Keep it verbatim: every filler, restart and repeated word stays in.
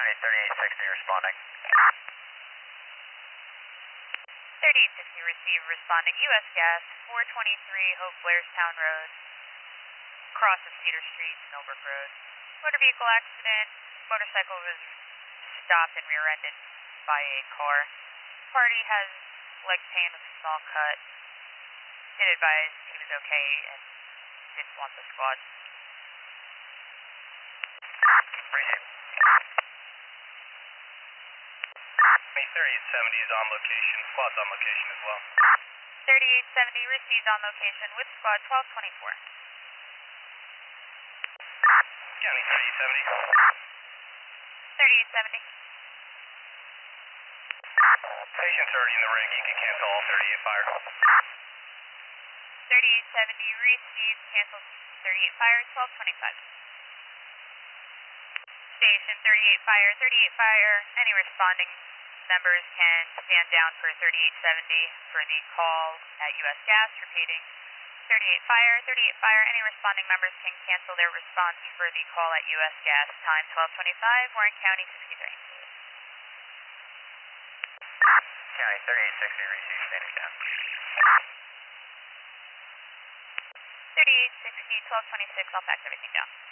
County thirty-eight sixty responding. thirty-eight sixty receive responding U S Gas, four twenty-three Hope Blairstown Road, cross of Cedar Street, Millbrook Road. Motor vehicle accident, motorcycle was stopped and rear-ended by a car. Party has leg pain with a small cut. Did advise he was okay and didn't want the squad. Appreciate it. Me thirty-eight seventy is on location. Squad's on location as well. thirty-eight seventy received on location with squad twelve twenty-four. County thirty-eight seventy. thirty-eight seventy. Patient's already in the rig. You can cancel all thirty-eight fire. thirty-eight seventy received, cancel thirty-eight fire, twelve twenty-five. Station thirty-eight fire, thirty-eight fire, any responding members can stand down for thirty-eight seventy for the call at U S Gas, repeating thirty-eight fire, thirty-eight fire, any responding members can cancel their response for the call at U S Gas, time twelve twenty-five, Warren County sixty-three. County thirty-eight sixty received, standing down. thirty-eight sixty, twelve twenty-six, I'll fax everything down.